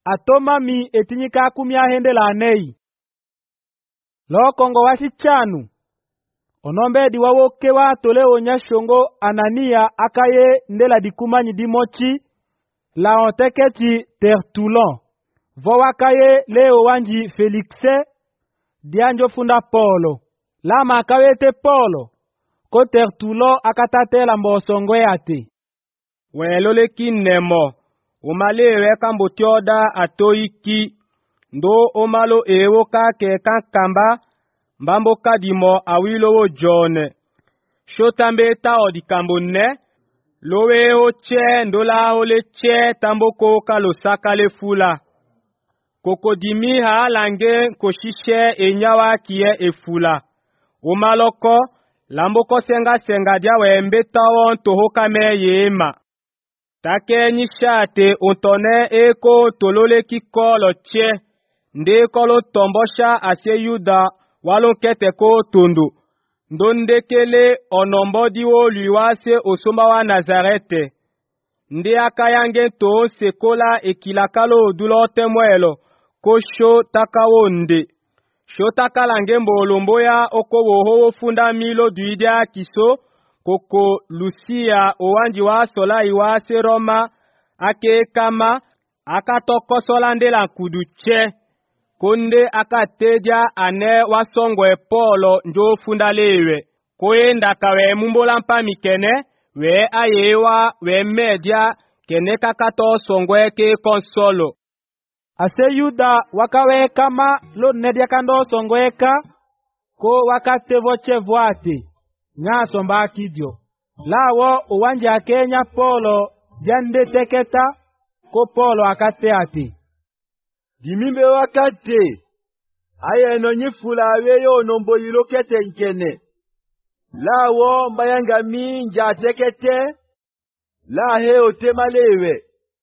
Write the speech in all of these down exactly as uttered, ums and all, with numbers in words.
atomami etinyika kumya hende la nei. Lokongo washi chanu. Onombedi wawoke wa tole onya shongo Anania akaye ndela dikumanyi dimochi la onteketi Tertullon. Vowakaye leo wanji Felixe dianjo funda Polo. Lama akawete Polo ko Tertullon akatatela mbosongwe ate. Welole kinemo umalewe kambotyoda atoiki ndo omalo ewo kake kankamba mbambo kadimo awilowo jone shotambe tao dikambone lowe oche ndola ole che tamboko kalo sakale fula kokodimi ha lange koshishe enyawa kie efula umaloko lamboko senga senga dia wembe tawon tohokame yema take nishate untone eko tolole kikolo che nde kolo tombosha ase yuda walon kete ko tundu ndondekele onombo diwo liwase osomba wa Nazarete nde akayange to sekola ekilakalo dulo temwelo ko sho takawonde sho takalange mbolombo ya okowoho funda milo duidia kiso koko Lucia owanji wa sola iwase Roma ake kama akatokosola ndela kuduche konde akateja ane wasongwe Polo njo fundalewe koenda kawe mumbola mpami kene we ayewa we media kene kakato songwe ke konsolo ase Yuda wakawe kama lo nedia kando songweka ko wakatevo chevwate nga somba kidio lawo uwanje akenya Polo jande teketa ko Polo akate ati dimimbe wakate aye no nyifula weyo nombo yilokete nkene lawo mbayanga minja tekete la he otemalewe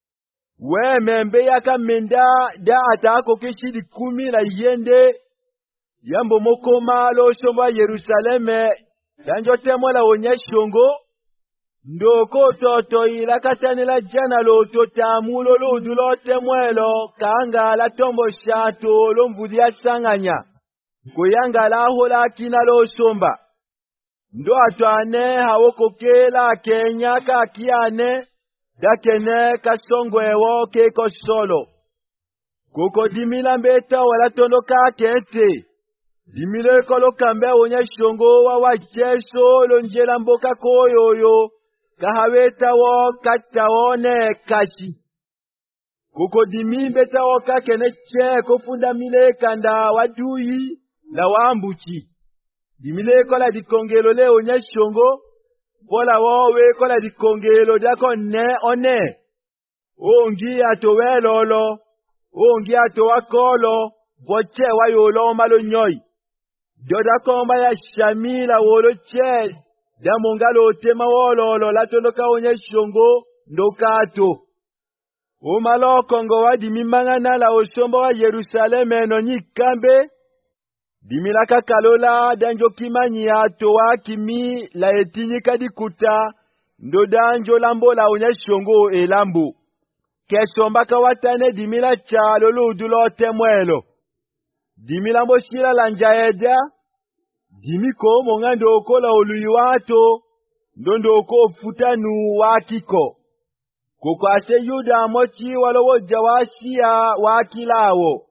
we membe yakamenda da atako kishidi kumi la yende yambo mokoma lo shomba Yerusaleme danjo temola onyeshongo ndoko toto ilakatanila jana lo totamulo lo dulo temwelo kanga la tombo shato lo mvudia sanganya kuyanga la hola kina lo somba ndo atwane hawokokela Kenya ka kiane dakene kasongwewo ke kosolo koko dimila mbeta wala tondoka kete dimile kolo kambe onya shongo wa wacheso lo njela mboka koyoyo kahaweta wo katawone kashi koko dimimbe tawo kakene che kofunda mile kanda waduyi la wambuchi dimile kola dikongelo le onya shongo bola wowe kola dikongelo dako ne one ongi atowelolo ongi atowakolo boche wayolo malo nyoy doda komba ya shamila wolo che da mongalo tema wololo la tondoka onye shongo ndokato o malo kongo wa dimimangana la osomba wa Yerusaleme no nyikambe dimilaka kalola danjo kimanyi ato wa kimi la etinyika dikuta ndo danjo lambo la onye shongo elambo kesomba kawatane dimila cha lolo dulo temwelo dimila mboshila la njaeda dimiko mongando okola oluyiwato ndondo oko futanu wakiko koko ase Yuda mochi walowo jawashia wakilawo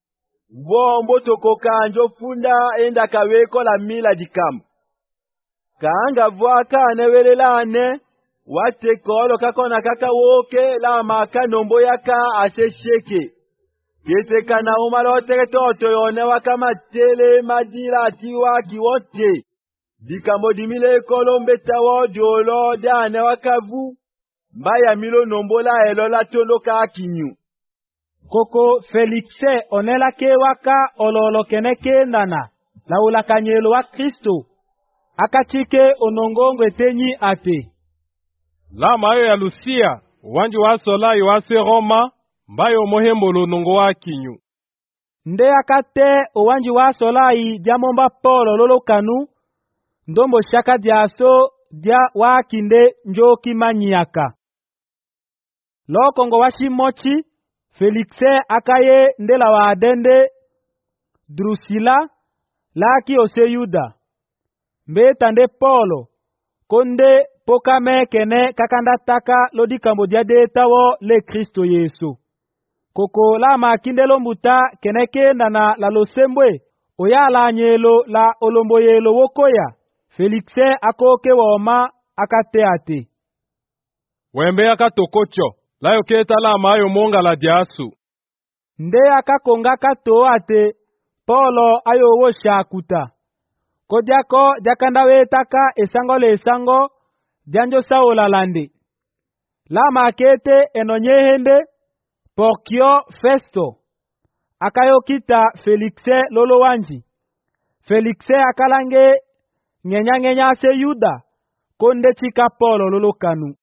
bo mboto koka njo funda enda kaweko la mila dikam kaanga vwaka newelelane wate kolo kakona kaka woke la maka nombo yaka ase sheke kete kana umalote toto yone wakama tele madila tiwa kiwote dikamo dimile kolombe tawo jolo dane wakavu mbaya milo nombola elo la tondoka akinyu koko Felixe onela ke waka ololo keneke nana la ulakanyelo wa Kristo akachike onongongo etenyi ate la mayo ya Lucia wanji wa sola iwase Roma mbayo mohembolo nongo wa kinyu nde akate owanji wa solai diamomba Polo lolo kanu ndombo shaka diaso dia wakinde njo kimanyaka lokongo wa shimochi Felixe akaye ndela wa adende Drusila laki ose Yuda. Mbeta nde Polo konde pokame kene kakanda taka lodi kambo dia deta wo le Kristo Yesu. Koko la makindelo mbuta kene kenda na la losembwe oya la nyelo la olomboyelo wokoya. Felixe akoke woma akateate. Wembe akatokocho layo keta la mayo monga la diasu. Nde akakonga kato ate Polo ayo wo shakuta. Kodiako jakanda wetaka esango le esango janjo saola lande. La makete enonyehende Porkio Festo akayo kita Felixe lolo wanji. Felixe akalange ngenya ngenya se Yuda konde chika Polo lolo kanu.